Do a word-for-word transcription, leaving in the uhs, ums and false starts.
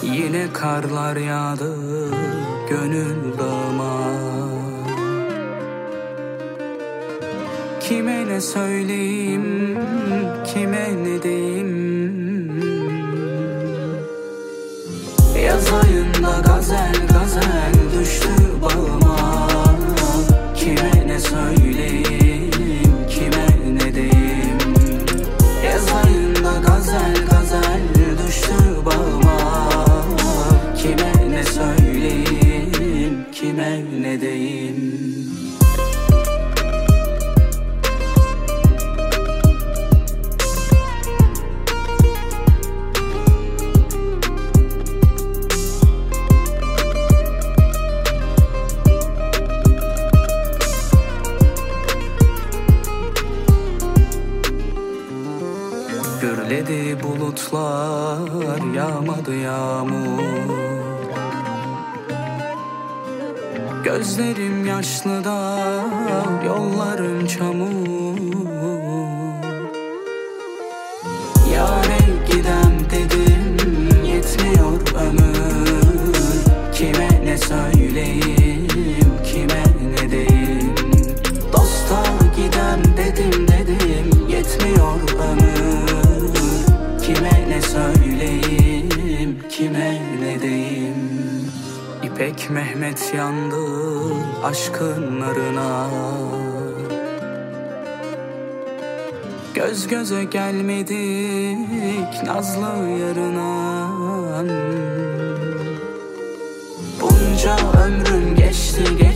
Yine karlar yağdı gönül dağıma. Kime ne söyleyeyim, kime ne diyeyim? Yaz ayında gazel gazel düştü bağıma. Kime ne söyleyeyim, kime ne diyeyim? Yaz ayında gazel gazel düştü bağıma. Kime ne söyleyeyim, kime ne diyeyim? Gürledi bulutlar, yağmadı yağmur. Gözlerim yaşlı da yollarım çamur. Yâre gidem dedim, yetmiyor ömür. Kime ne söyleyeyim, kime ne diyeyim? Dosta gidem dedim dedim, yetmiyor ömür. Kime ne söyleyeyim, kime ne diyeyim? İpek Mehmet yandı aşkın narına. Göz göze gelmedik nazlı yarına. Bunca ömrüm geçti geçti.